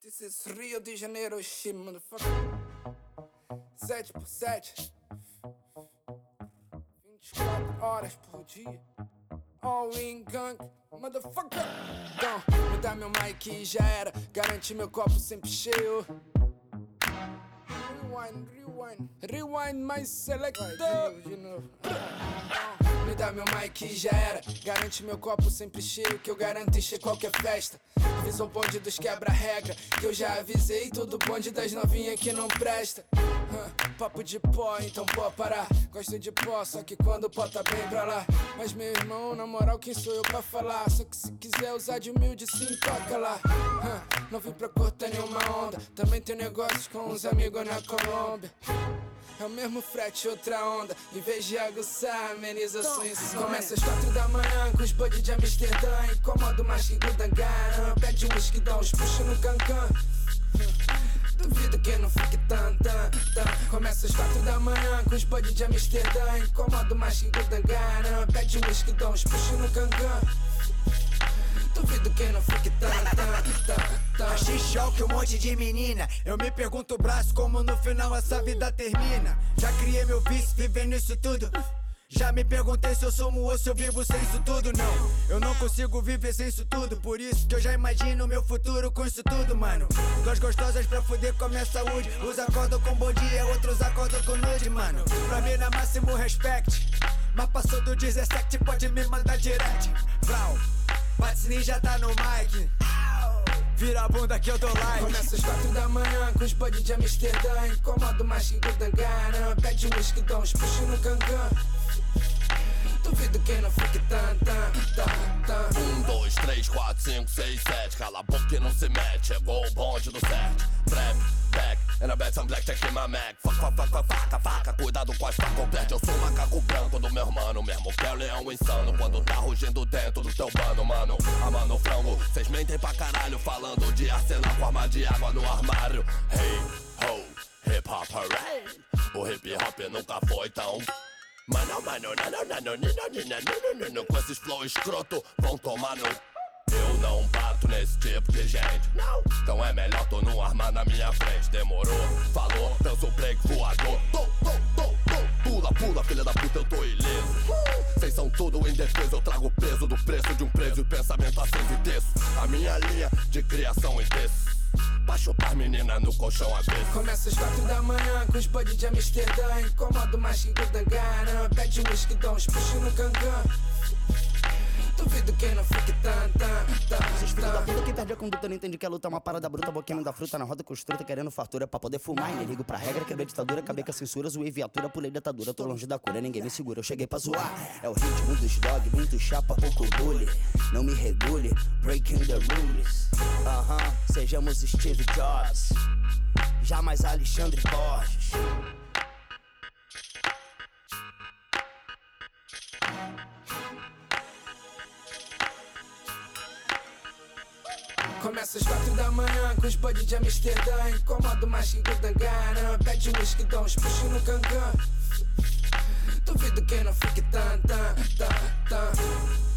This is Rio de Janeiro shit, motherfucker. 7x7, 24 horas por dia. All in gang, motherfucker. Então, me dá meu mic e já era. Garante meu copo sempre cheio. Rewind my selector. De novo. Me dá meu mic e já era. Garante meu copo sempre cheio, que eu garanto encher qualquer festa. Avisa o bonde dos quebra-regra, que eu já avisei todo bonde das novinhas que não presta. Papo de pó, então pó parar. Gosto de pó, só que quando o pó tá bem pra lá. Mas meu irmão, na moral, quem sou eu pra falar? Só que se quiser usar de humilde, sim, toca lá. Não vim pra cortar nenhuma onda. Também tenho negócios com uns amigos na Colômbia. É o mesmo frete, outra onda. Em vez de aguçar, ameniza sua insônia. Começa às 4 da manhã com os body de Amsterdã. Incomoda o macho do Dangarã. Pede um whisky, dá uns puxa no cancan. Duvido que não fique tan. Começa às 4 da manhã com os body de Amsterdã. Incomoda o macho do Dangarã. Pede um whisky, dá uns puxa no cancan. Duvido que não fique tan. Xixão que um monte de menina. Eu me pergunto o braço como no final essa vida termina. Já criei meu vício vivendo isso tudo. Já me perguntei se eu sumo ou se eu vivo sem isso tudo. Não, eu não consigo viver sem isso tudo. Por isso que eu já imagino meu futuro com isso tudo, mano. Duas gostosas pra fuder com a minha saúde. Uns acordam com bom dia, outros acordam com nude, mano. Pra mim na máximo respect. Mas passou do 17, pode me mandar direct. Vlau, Bats Ninja tá no mic. Vira a bunda que eu dou like. Começa às 4 da manhã com os body de Amsterdã. Incomoda o macho do Dangarã. Pede um whisky, dá uns puxa no cancan. Duvido que não fique tan. 1, 2, 3, 4, 5, 6, 7. Cala a boca e não se mete. Chegou o bonde do 7. Trap, back, and I bet some blackjack in my Mac. Faca, cuidado com as facas. Eu sou um macaco branco do meu irmão mesmo que é o leão insano. Quando tá rugindo dentro do teu bando, mano. Amando frango, cês mentem pra caralho. Falando de arsenal com arma de água no armário. Hey, ho, hip hop hooray. O hip hop nunca foi tão... Mano, com esses flow escroto, vão tomar no... Eu não bato nesse tipo de gente, não. Então é melhor tu não armar na minha frente. Demorou, falou, dança o break voador. Pula, filha da puta, eu tô ileso. Cês são tudo indefeso, eu trago o peso do preço de um preso e pensamento aceso e desço. A minha linha de criação e desço. Pra chupar menina no colchão avesso. Começa às 4 da manhã com os body de Amsterdã. Incomoda o macho do Dangarã. Pede um whisky, dá uns puxa no cancan. Duvido que não fique tan. Esses filhos da puta que perde a conduta não entende que a luta é uma parada bruta. Boquinho da fruta na roda construta querendo fartura pra poder fumar. E nem ligo pra regra, quebrei ditadura, acabei com a censura. Zoei viatura, pulei ditadura, tô longe da cura, ninguém me segura, eu cheguei pra zoar. É o ritmo dos dog, muito chapa, pouco bully. Não me regule, breaking the rules. Sejamos Steve Jobs, jamais Alexandre Borges. Começa às 4 da manhã com os body de Amsterdã. Incomoda o macho do Dangarã. Pede um whisky, dá uns puxa no cancan. Duvido que não fique tan.